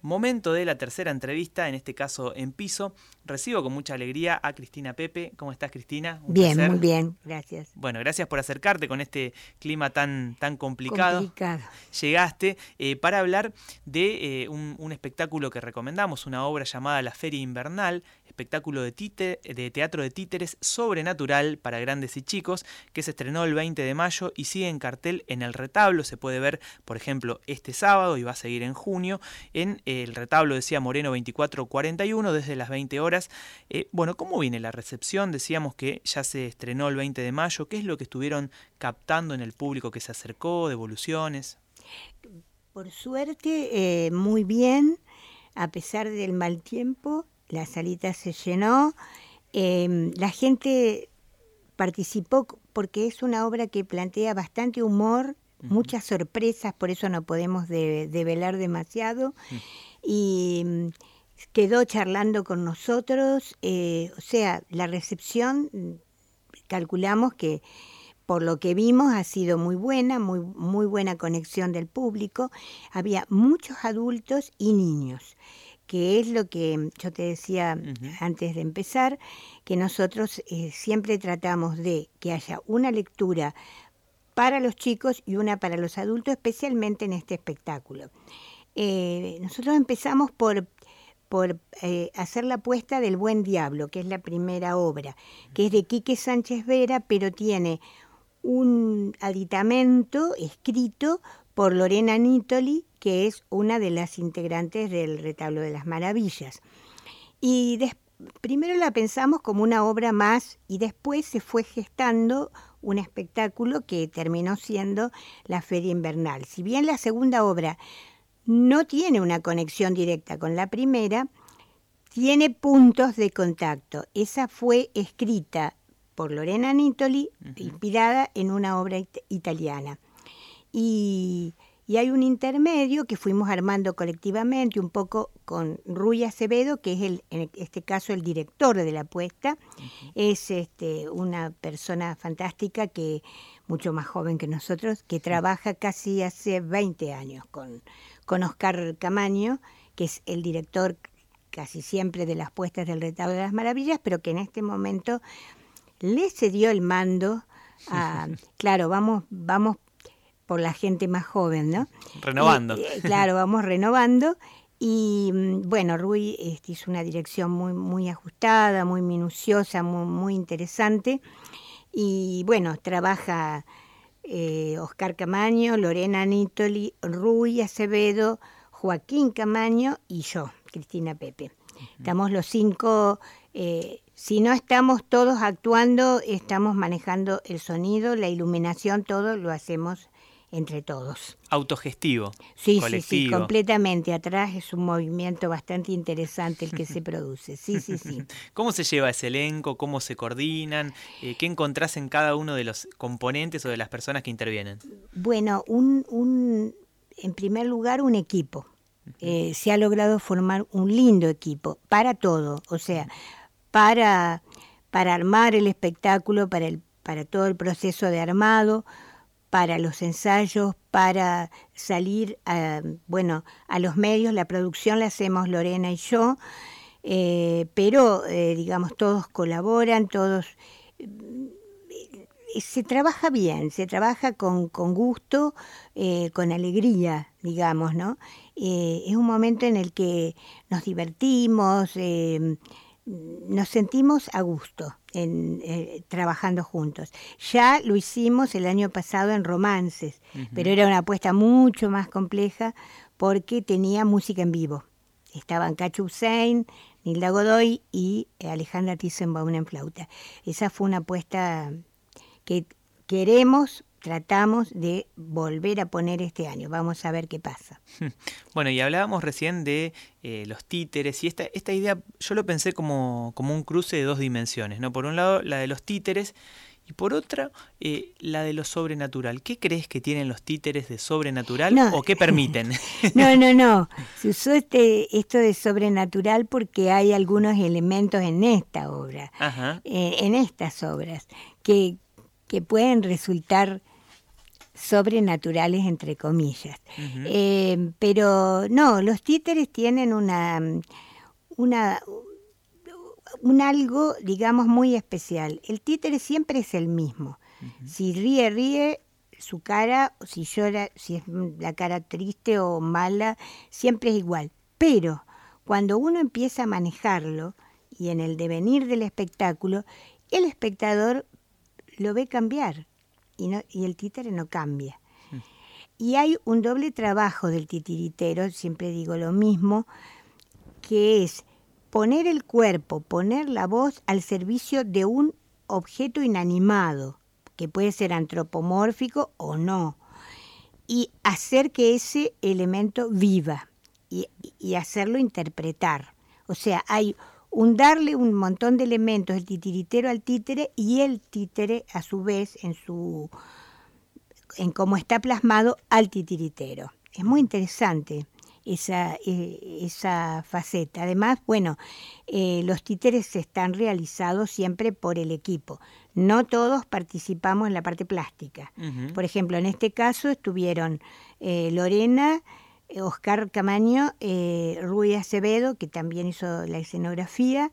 Momento de la tercera entrevista, en este caso en piso. Recibo con mucha alegría a Cristina Pepe. ¿Cómo estás, Cristina? Bien, muy bien, gracias. Bueno, gracias por acercarte con este clima tan complicado. Llegaste para hablar de un espectáculo que recomendamos, una obra llamada La Feria Invernal, espectáculo de teatro de títeres sobrenatural para grandes y chicos, que se estrenó el 20 de mayo y sigue en cartel en El Retablo. Se puede ver, por ejemplo, este sábado y va a seguir en junio en El Retablo, decía Moreno 2441, desde las 20 horas. Bueno, ¿cómo viene la recepción? Decíamos que ya se estrenó el 20 de mayo. ¿Qué es lo que estuvieron captando en el público que se acercó? ¿Devoluciones? Por suerte, muy bien. A pesar del mal tiempo, la salita se llenó. La gente participó porque es una obra que plantea bastante humor, muchas sorpresas, por eso no podemos develar demasiado. Y quedó charlando con nosotros, o sea, la recepción, calculamos que por lo que vimos ha sido muy buena, muy buena conexión del público. Había muchos adultos y niños, que es lo que yo te decía antes de empezar, que nosotros siempre tratamos de que haya una lectura para los chicos y una para los adultos, especialmente en este espectáculo. Nosotros empezamos por hacer la apuesta del Buen Diablo, que es la primera obra, que es de Quique Sánchez Vera, pero tiene un aditamento escrito por Lorena Nítoli, que es una de las integrantes del Retablo de las Maravillas. Y primero la pensamos como una obra más y después se fue gestando un espectáculo que terminó siendo La Feria Invernal. Si bien la segunda obra no tiene una conexión directa con la primera, tiene puntos de contacto. Esa fue escrita por Lorena Nítoli, inspirada en una obra italiana. Y hay un intermedio que fuimos armando colectivamente, un poco con Ruy Acevedo, que es en este caso el director de la apuesta. Es una persona fantástica, mucho más joven que nosotros, que trabaja casi hace 20 años con Oscar Camaño, que es el director casi siempre de las puestas del Retablo de las Maravillas, pero que en este momento le cedió el mando a... Claro, vamos por la gente más joven, ¿no? Renovando. Claro, vamos renovando. Y bueno, Ruy hizo una dirección muy ajustada, muy minuciosa, muy interesante. Y bueno, trabaja Oscar Camaño, Lorena Nítoli, Ruy Acevedo, Joaquín Camaño y yo, Cristina Pepe. Estamos los 5... si no estamos todos actuando, estamos manejando el sonido, la iluminación, todo lo hacemos entre todos. Autogestivo, sí, colectivo. Sí, completamente. Atrás es un movimiento bastante interesante el que se produce. Sí. ¿Cómo se lleva ese elenco? ¿Cómo se coordinan? ¿Qué encontrás en cada uno de los componentes o de las personas que intervienen? Bueno, en primer lugar, un equipo. Se ha logrado formar un lindo equipo para todo, o sea, para armar el espectáculo, para todo el proceso de armado, para los ensayos, para salir a los medios. La producción la hacemos Lorena y yo, pero digamos todos colaboran, todos se trabaja bien, se trabaja con gusto, con alegría, digamos, ¿no? Es un momento en el que nos divertimos, nos sentimos a gusto trabajando juntos. Ya lo hicimos el año pasado en Romances, pero era una apuesta mucho más compleja porque tenía música en vivo. Estaban Cacho Hussein, Nilda Godoy y Alejandra Tissenbaum en flauta. Esa fue una apuesta que tratamos de volver a poner este año. Vamos a ver qué pasa. Bueno, y hablábamos recién de los títeres, y esta idea yo lo pensé como un cruce de dos dimensiones, ¿no? Por un lado, la de los títeres, y por otra, la de lo sobrenatural. ¿Qué crees que tienen los títeres de sobrenatural o qué permiten? No. Se usó esto de sobrenatural porque hay algunos elementos en esta obra, en estas obras, que pueden resultar sobrenaturales, entre comillas. Pero no, los títeres tienen un algo, digamos, muy especial. El títere siempre es el mismo. Si ríe, su cara, si llora, si es la cara triste o mala, siempre es igual. Pero cuando uno empieza a manejarlo y en el devenir del espectáculo, el espectador lo ve cambiar y el títere no cambia. Y hay un doble trabajo del titiritero, siempre digo lo mismo, que es poner el cuerpo, poner la voz al servicio de un objeto inanimado, que puede ser antropomórfico o no, y hacer que ese elemento viva y hacerlo interpretar. O sea, hay darle un montón de elementos, el titiritero al títere y el títere a su vez en cómo está plasmado al titiritero. Es muy interesante esa faceta. Además, bueno, los títeres están realizados siempre por el equipo. No todos participamos en la parte plástica. Por ejemplo, en este caso estuvieron Lorena, Oscar Camaño, Rui Acevedo, que también hizo la escenografía.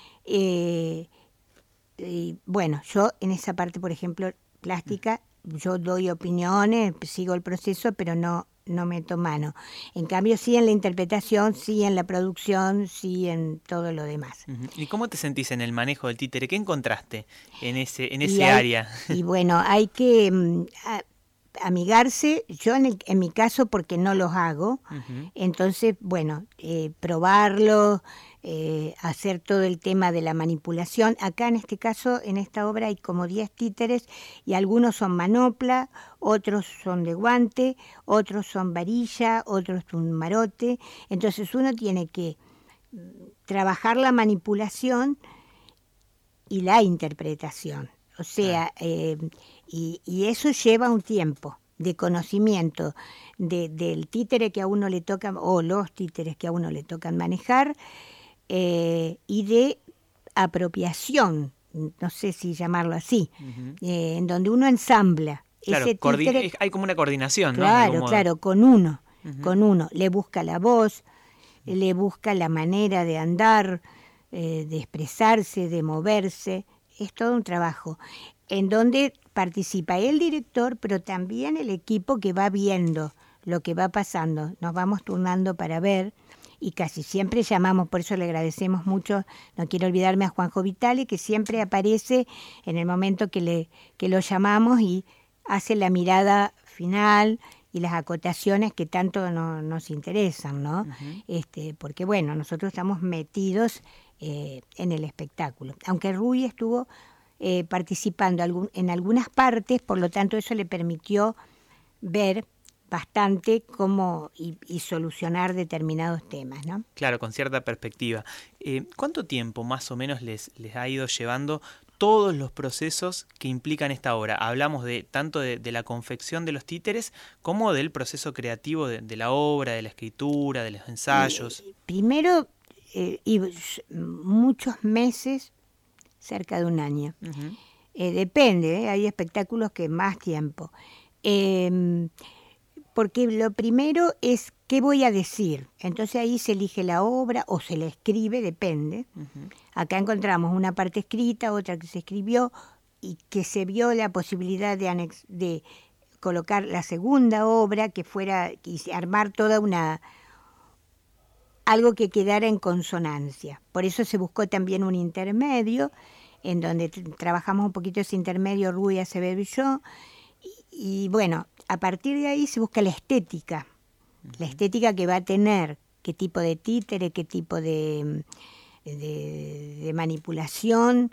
Y bueno, yo en esa parte, por ejemplo, plástica, yo doy opiniones, sigo el proceso, pero no meto mano. En cambio, sí en la interpretación, sí en la producción, sí en todo lo demás. ¿Y cómo te sentís en el manejo del títere? ¿Qué encontraste en ese área? Y bueno, hay que amigarse, yo en mi caso porque no los hago, entonces, bueno, probarlo, hacer todo el tema de la manipulación. Acá en este caso, en esta obra hay como 10 títeres y algunos son manopla, otros son de guante, otros son varilla, otros un marote. Entonces uno tiene que trabajar la manipulación y la interpretación. O sea, y eso lleva un tiempo de conocimiento del títere que a uno le toca, o los títeres que a uno le tocan manejar, y de apropiación, no sé si llamarlo así, en donde uno ensambla. Claro, ese títere, hay como una coordinación, ¿no? Claro, con uno, le busca la voz, le busca la manera de andar, de expresarse, de moverse. Es todo un trabajo en donde participa el director, pero también el equipo que va viendo lo que va pasando. Nos vamos turnando para ver y casi siempre llamamos, por eso le agradecemos mucho, no quiero olvidarme a Juanjo Vitale, que siempre aparece en el momento que lo llamamos y hace la mirada final y las acotaciones que tanto nos interesan, ¿no? Porque bueno, nosotros estamos metidos en el espectáculo. Aunque Rui estuvo participando en algunas partes, por lo tanto eso le permitió ver bastante cómo y solucionar determinados temas, ¿no? Claro, con cierta perspectiva. ¿Cuánto tiempo más o menos les ha ido llevando todos los procesos que implican esta obra? Hablamos tanto de la confección de los títeres como del proceso creativo de la obra, de la escritura, de los ensayos. Primero, y muchos meses, cerca de un año. Depende, hay espectáculos que más tiempo. Porque lo primero es qué voy a decir. Entonces ahí se elige la obra o se la escribe, depende. Acá encontramos una parte escrita, otra que se escribió y que se vio la posibilidad de colocar la segunda obra que fuera y armar toda algo que quedara en consonancia. Por eso se buscó también un intermedio, en donde trabajamos un poquito ese intermedio Rui Acevedo y yo, y bueno, a partir de ahí se busca la estética que va a tener, qué tipo de títere, qué tipo de manipulación,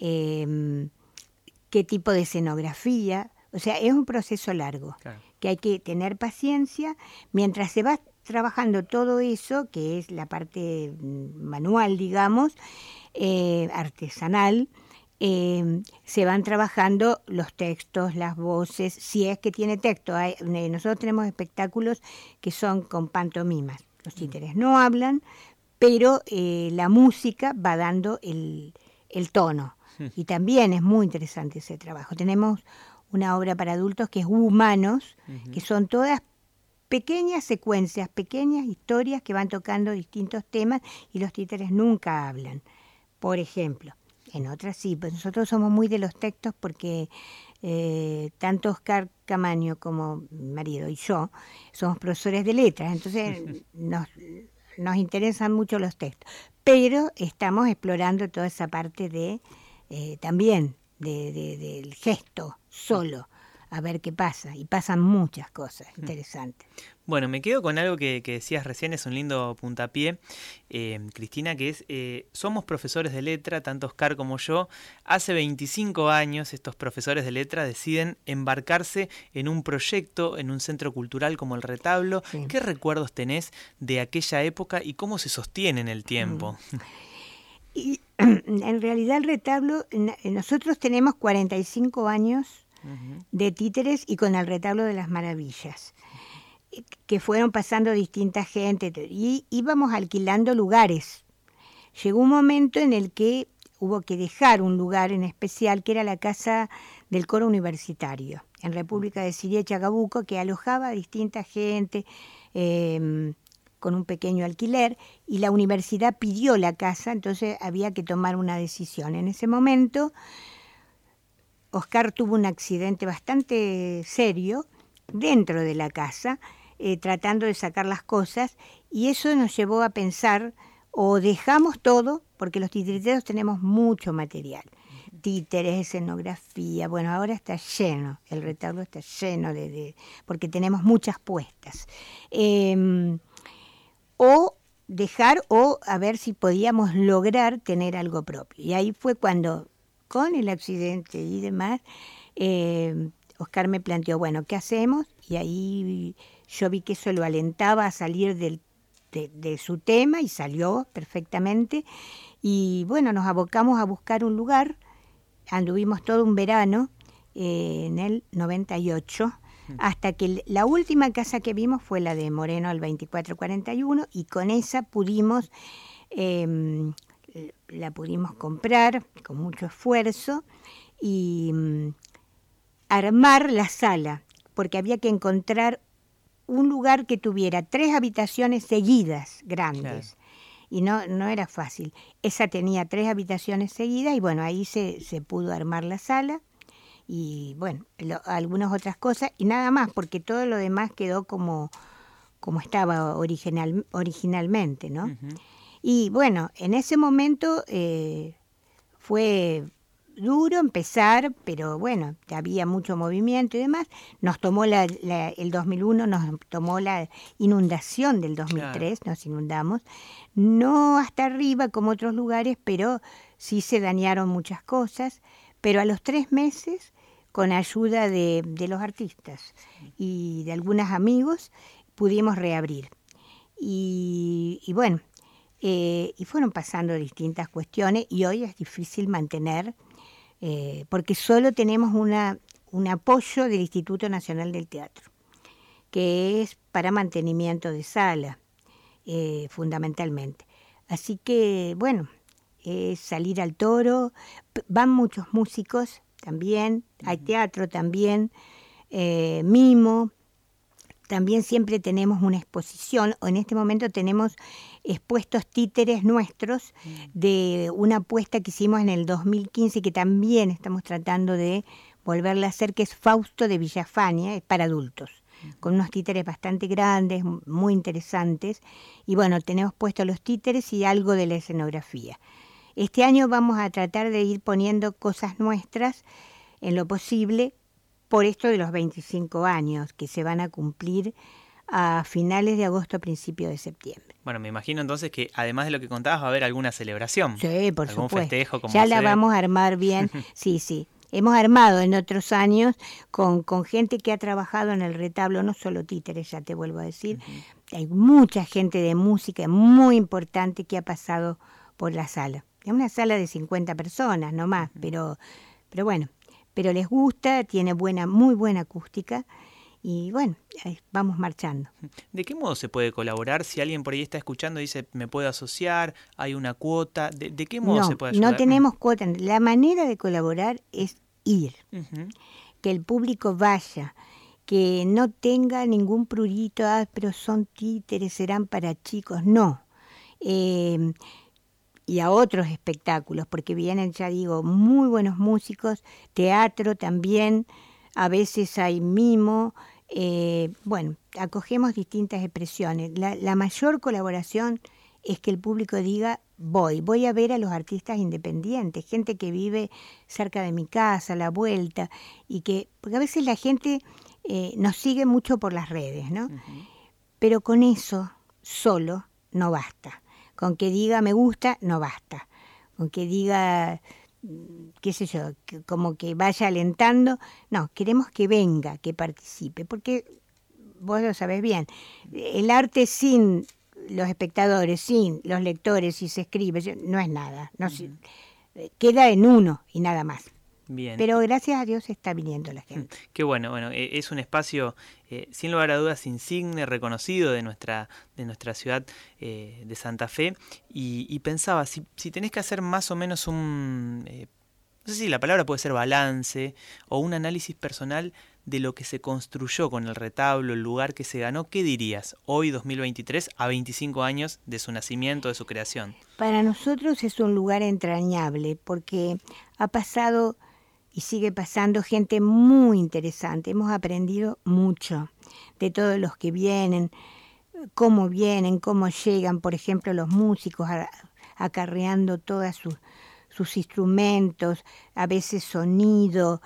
qué tipo de escenografía. O sea, es un proceso largo, claro, que hay que tener paciencia mientras se va trabajando todo eso, que es la parte manual, digamos, artesanal. Se van trabajando los textos, las voces, si es que tiene texto. Nosotros tenemos espectáculos que son con pantomimas. Los títeres no hablan, pero la música va dando el tono. Y también es muy interesante ese trabajo. Tenemos una obra para adultos que es Humanos, que son todas pequeñas secuencias, pequeñas historias que van tocando distintos temas y los títeres nunca hablan. Por ejemplo, en otras sí, pues nosotros somos muy de los textos porque tanto Oscar Camaño como mi marido y yo somos profesores de letras, entonces nos interesan mucho los textos, pero estamos explorando toda esa parte de también del gesto solo, a ver qué pasa, y pasan muchas cosas interesantes. Bueno, me quedo con algo que decías recién, es un lindo puntapié, Cristina, que es, somos profesores de letra, tanto Oscar como yo. Hace 25 años estos profesores de letra deciden embarcarse en un proyecto, en un centro cultural como El Retablo. Sí. ¿Qué recuerdos tenés de aquella época y cómo se sostiene en el tiempo? Y, en realidad El Retablo, nosotros tenemos 45 años de títeres y con El Retablo de las Maravillas, que fueron pasando distinta gente y íbamos alquilando lugares. Llegó un momento en el que hubo que dejar un lugar en especial, que era la Casa del Coro Universitario, en República de Siria y Chacabuco, que alojaba a distinta gente con un pequeño alquiler, y la universidad pidió la casa, entonces había que tomar una decisión. En ese momento Oscar tuvo un accidente bastante serio dentro de la casa, tratando de sacar las cosas, y eso nos llevó a pensar, o dejamos todo, porque los titiriteros tenemos mucho material, títeres, escenografía, bueno, ahora está lleno, El Retablo está lleno porque tenemos muchas puestas, o dejar, o a ver si podíamos lograr tener algo propio. Y ahí fue cuando, con el accidente y demás, Oscar me planteó, bueno, ¿qué hacemos? Y ahí yo vi que eso lo alentaba a salir de su tema, y salió perfectamente. Y bueno, nos abocamos a buscar un lugar, anduvimos todo un verano en el 98, hasta que la última casa que vimos fue la de Moreno al 2441, y con esa pudimos, la pudimos comprar con mucho esfuerzo y armar la sala, porque había que encontrar un lugar que tuviera 3 habitaciones seguidas, grandes. Claro. Y no era fácil. Esa tenía 3 habitaciones seguidas y bueno, ahí se pudo armar la sala y bueno, algunas otras cosas y nada más, porque todo lo demás quedó como estaba originalmente, ¿no? Uh-huh. Y bueno, en ese momento fue duro empezar, pero bueno, había mucho movimiento y demás. Nos tomó el 2001, nos tomó la inundación del 2003, claro. Nos inundamos. No hasta arriba como otros lugares, pero sí se dañaron muchas cosas. Pero a los 3 meses, con ayuda de los artistas y de algunos amigos, pudimos reabrir. Y bueno, y fueron pasando distintas cuestiones y hoy es difícil mantener, porque solo tenemos un apoyo del Instituto Nacional del Teatro, que es para mantenimiento de sala, fundamentalmente. Así que, bueno, salir al toro, van muchos músicos también, hay teatro también, mimo. También siempre tenemos una exposición, o en este momento tenemos expuestos títeres nuestros de una apuesta que hicimos en el 2015, que también estamos tratando de volverla a hacer, que es Fausto de Villafaña, es para adultos, con unos títeres bastante grandes, muy interesantes. Y bueno, tenemos puestos los títeres y algo de la escenografía. Este año vamos a tratar de ir poniendo cosas nuestras en lo posible, por esto de los 25 años que se van a cumplir a finales de agosto, principios de septiembre. Bueno, me imagino entonces que además de lo que contabas va a haber alguna celebración. Sí, por algún supuesto. Festejo, como ya la vamos a armar bien, sí. Hemos armado en otros años con gente que ha trabajado en El Retablo, no solo títeres, ya te vuelvo a decir. Hay mucha gente de música muy importante que ha pasado por la sala. Es una sala de 50 personas, no más, pero bueno. Pero les gusta, tiene muy buena acústica y bueno, vamos marchando. ¿De qué modo se puede colaborar? Si alguien por ahí está escuchando y dice, ¿me puedo asociar? ¿Hay una cuota? ¿De qué modo se puede ayudar? No tenemos cuota. La manera de colaborar es ir. Uh-huh. que el público vaya, que no tenga ningún prurito, pero son títeres, serán para chicos, no. Y a otros espectáculos, porque vienen, ya digo, muy buenos músicos, teatro también, a veces hay mimo, bueno, acogemos distintas expresiones. La mayor colaboración es que el público diga, voy a ver a los artistas independientes, gente que vive cerca de mi casa, a la vuelta, porque a veces la gente nos sigue mucho por las redes, ¿no? Uh-huh. Pero con eso solo no basta. Con que diga me gusta, no basta. Con que diga, qué sé yo, como que vaya alentando. No, queremos que venga, que participe, porque vos lo sabés bien, el arte sin los espectadores, sin los lectores, si se escribe, no es nada. No, queda en uno y nada más. Bien. Pero gracias a Dios está viniendo la gente. Qué bueno, es un espacio sin lugar a dudas insigne, reconocido de nuestra ciudad de Santa Fe, y pensaba, si tenés que hacer más o menos no sé si la palabra puede ser balance, o un análisis personal de lo que se construyó con el retablo, el lugar que se ganó, ¿qué dirías hoy, 2023, a 25 años de su nacimiento, de su creación? Para nosotros es un lugar entrañable, porque ha pasado y sigue pasando gente muy interesante. Hemos aprendido mucho de todos los que vienen, cómo llegan, por ejemplo, los músicos acarreando todos sus instrumentos, a veces sonido,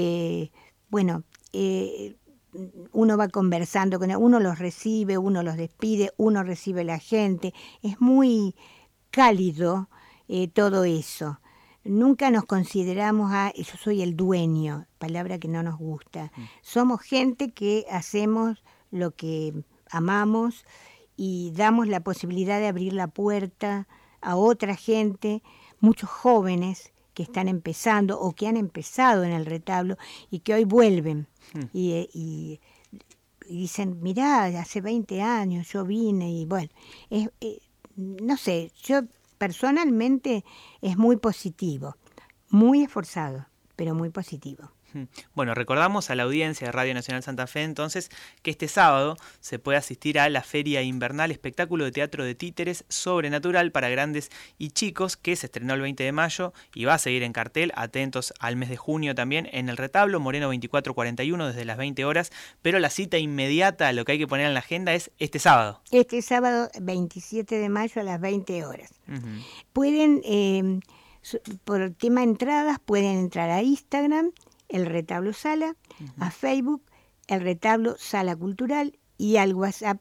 uno va conversando con él, uno los recibe, uno los despide, uno recibe la gente. Es muy cálido todo eso. Nunca nos consideramos, yo soy el dueño, palabra que no nos gusta. Somos gente que hacemos lo que amamos y damos la posibilidad de abrir la puerta a otra gente, muchos jóvenes que están empezando o que han empezado en el retablo y que hoy vuelven y dicen, mirá, hace 20 años yo vine y bueno, no sé, yo personalmente es muy positivo, muy esforzado, pero muy positivo. Bueno, recordamos a la audiencia de Radio Nacional Santa Fe entonces que este sábado se puede asistir a la Feria Invernal, espectáculo de teatro de títeres sobrenatural para grandes y chicos, que se estrenó el 20 de mayo y va a seguir en cartel, atentos al mes de junio también, en el retablo Moreno 2441 desde las 20 horas, pero la cita inmediata, lo que hay que poner en la agenda es este sábado. Este sábado 27 de mayo a las 20 horas. Uh-huh. Pueden, por tema entradas, pueden entrar a Instagram, El Retablo Sala, uh-huh, a Facebook, El Retablo Sala Cultural, y al WhatsApp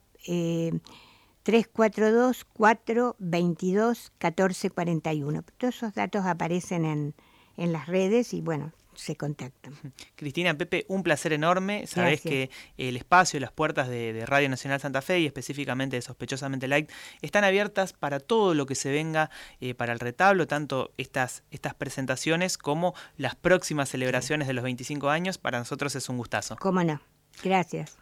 342-422-1441. Todos esos datos aparecen en las redes y bueno, se contactan. Cristina, Pepe, un placer enorme. Sabés que el espacio, las puertas de Radio Nacional Santa Fe y específicamente de Sospechosamente Light están abiertas para todo lo que se venga para el retablo, tanto estas presentaciones como las próximas celebraciones de los 25 años. Para nosotros es un gustazo. ¿Cómo no? Gracias.